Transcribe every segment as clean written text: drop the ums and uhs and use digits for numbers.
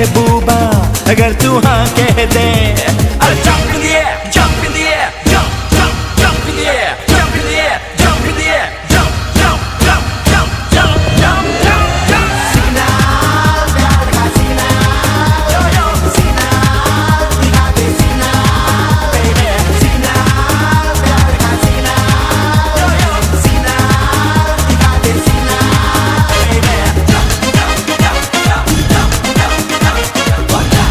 महबूबा अगर तू हाँ कह दे। अरे jump in the air, jump in the air, jump, jump, jump in the air, jump in the air, jump in the air, jump, jump, jump, jump, jump, jump, jump, jump. Signal, प्यार का signal, yo yo, signal, दिखा दे signal, baby. Signal, प्यार का signal, yo yo, signal, दिखा दे signal, baby. Jump, jump, jump, jump, jump, jump, jump, jump, jump.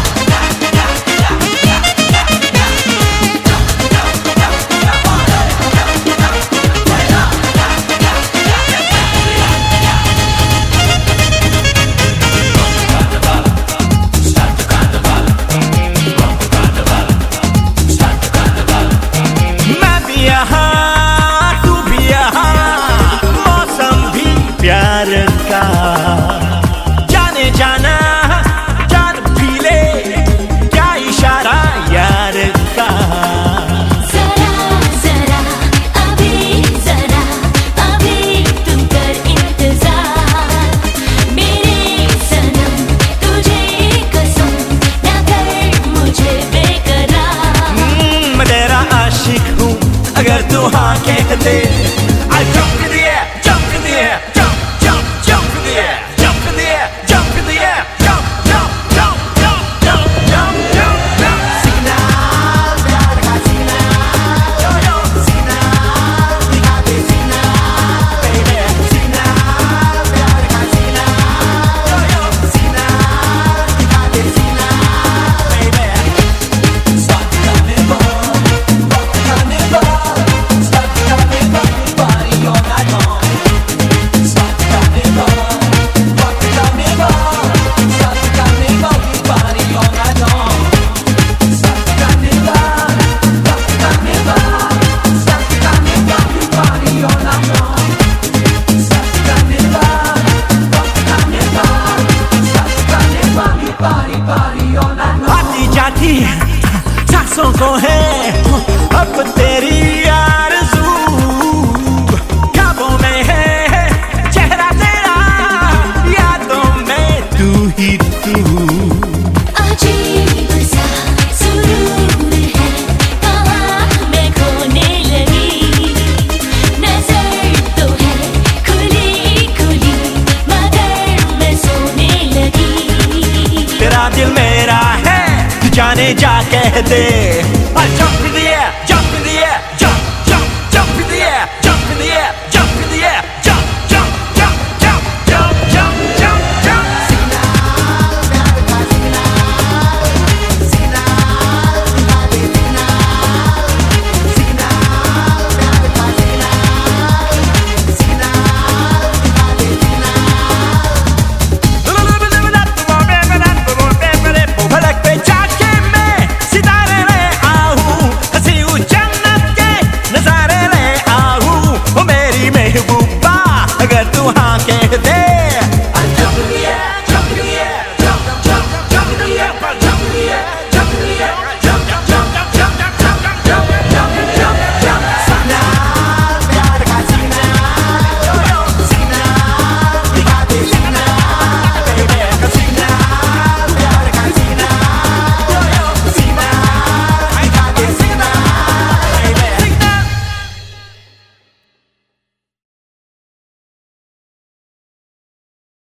प्यार का जाने जाना जान भी ले क्या इशारा यार का। जरा जरा अभी तुम कर इंतजार मेरे सनम तुझे कसम ना कर मुझे बेकरार। मैं तेरा आशिक हूँ अगर तू हाँ कह दे। I'll jump in the air, jump in the air, jump, jump, jump in the air, jump in the air, jump in the air, jump, jump, jump, jump, jump, jump, jump, jump. Signal, प्यार का signal, yo yo, signal, दिखा दे signal, baby. Signal, प्यार का signal, yo yo, signal, दिखा दे signal, baby. Start the carnival, rock the carnival, start the carnival, party all night long. Start the carnival, rock the carnival, start the carnival, party all night long. Start the carnival, rock the carnival, start the carnival, party all night long. Start the carnival, rock the carnival, start the carnival, party all night long. आती जाती सांसों को है अब तेरी आरज़ू, ख्वाबों में है चेहरा तेरा, यादों में तू ही तू। अजीब सा सुरूर है कहाँ मैं खोने लगी नजर तो है खुली खुली मगर मैं सोने लगी। तेरा दिल मेरा है तू जाने जा कह दे। I'll jump in